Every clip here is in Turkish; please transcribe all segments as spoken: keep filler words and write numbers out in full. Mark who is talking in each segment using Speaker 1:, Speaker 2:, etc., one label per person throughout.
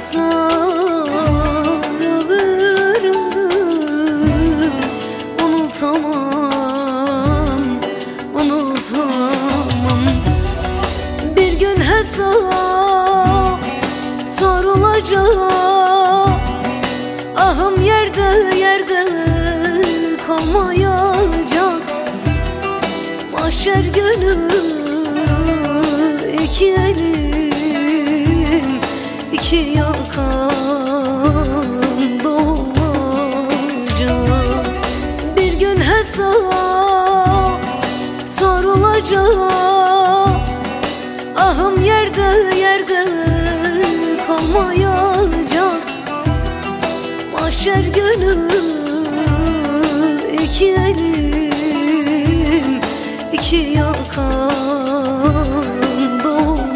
Speaker 1: nazlara verildim. Unutamam, unutamam. Bir gün hesap sorulacak. Ahım yerde yerde kalmayacak. Mahşer günü iki elim iki yakanda olacak. Bir gün hesap sorulacak. Ahım yerde yerde kalmayacak. Mahşer günü iki elim iki yakanda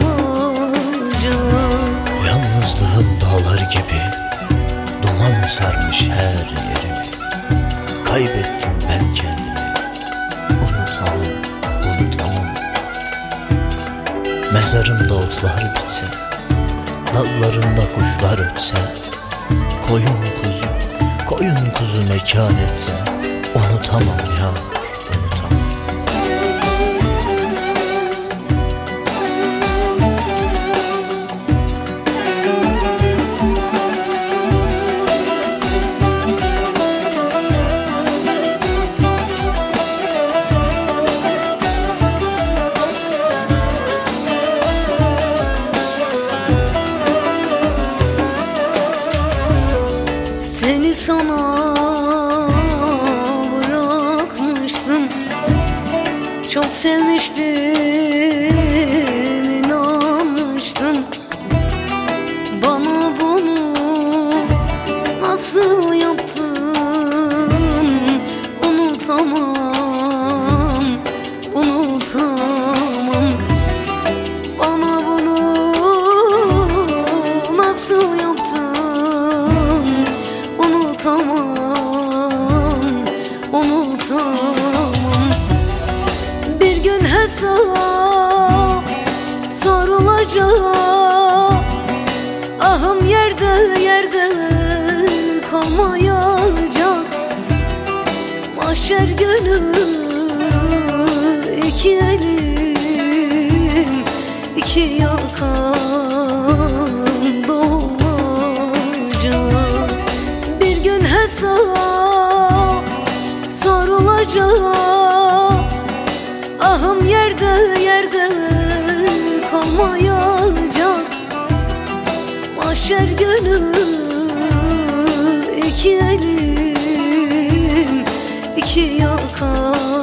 Speaker 1: olacak.
Speaker 2: Yalnızlığım dağlar gibi duman sarmış her yerimi. Kaybettim ben kendimi, unutamam, unutamam. Mezarımda otlar bitse, dallarında kuşlar ötse, koyun kuzu, koyun kuzu mekan etse, unutamam ya, unutamam.
Speaker 1: Seni sana bırakmıştım, çok sevmiştim, inanmıştım. Bana bunu nasıl yaptın? Unutamam, unutamam. Bana bunu nasıl yaptın? Unutamam, unutamam. Bir gün hesap sorulacak. Ahım yerde yerde kalmayacak. Mahşer günü iki elim iki yakanda olacak. Bir gün hesap sorulacak. Ahım yerde yerde kalmayacak. Mahşer günü iki elim iki yakanda